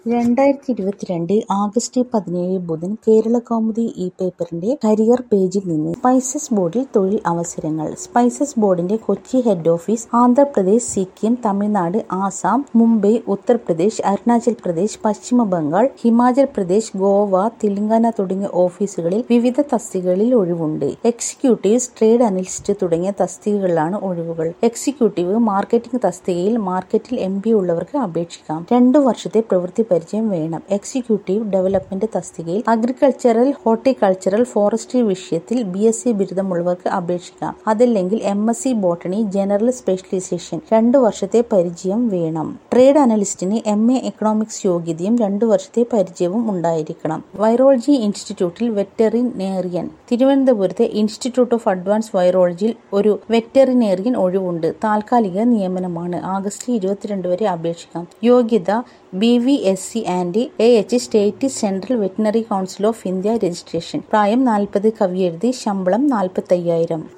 2022 August 17 ബുധൻ കേരളകൗമുദി പേപ്പറിന്റെ career പേജിൽ നിന്ന് സ്പൈസസ് ബോർഡിൽ തൊഴിൽ അവസരങ്ങൾ. സ്പൈസസ് ബോർഡിന്റെ കൊച്ചി ഹെഡ് ഓഫീസ് ആന്ധ്രാപ്രദേശ്, സിക്കിം, തമിഴ്നാട്, ആസാം, മുംബൈ, ഉത്തർപ്രദേശ്, അരുണാചൽ പ്രദേശ്, പശ്ചിമ ബംഗാൾ, ഹിമാചൽ പ്രദേശ്, ഗോവ, തെലങ്കാന തുടങ്ങിയ ഓഫീസുകളിൽ വിവിധ തസ്തികകളിൽ ഒഴിവുണ്ട്. എക്സിക്യൂട്ടീവ്സ്, ട്രേഡ് അനലിസ്റ്റ് തുടങ്ങിയ തസ്തികകളിലാണ് ഒഴിവുകൾ. എക്സിക്യൂട്ടീവ് മാർക്കറ്റിംഗ് തസ്തികയിൽ മാർക്കറ്റിൽ MBA ഉള്ളവർക്ക് അപേക്ഷിക്കാം. 2 വർഷത്തെ പ്രവൃത്തി പരിചയം വേണം. എക്സിക്യൂട്ടീവ് ഡെവലപ്മെന്റ് തസ്തികയിൽ അഗ്രികൾച്ചറൽ, ഹോർട്ടികൾച്ചറൽ, ഫോറസ്ട്രി വിഷയത്തിൽ BSc ബിരുദമുള്ളവർക്ക് അപേക്ഷിക്കാം. അതല്ലെങ്കിൽ MSc ബോട്ടണി, ജനറൽ സ്പെഷ്യലൈസേഷൻ 2 വർഷത്തെ പരിചയം വേണം. ട്രേഡ് അനലിസ്റ്റിന് MA എക്കണോമിക്സ് യോഗ്യതയും 2 വർഷത്തെ പരിചയവും ഉണ്ടായിരിക്കണം. വൈറോളജി ഇൻസ്റ്റിറ്റ്യൂട്ടിൽ വെറ്ററിനേറിയൻ. തിരുവനന്തപുരത്തെ ഇൻസ്റ്റിറ്റ്യൂട്ട് ഓഫ് അഡ്വാൻസ് വൈറോളജിയിൽ ഒരു വെറ്ററിനേറിയൻ ഒഴിവുണ്ട്. താൽക്കാലിക നിയമനമാണ്. ആഗസ്റ്റ് 22 വരെ അപേക്ഷിക്കാം. യോഗ്യത BVSc and AH state central veterinary council of India registration. പ്രായം 40 കവിയെഴുതി. ശമ്പളം 45,000.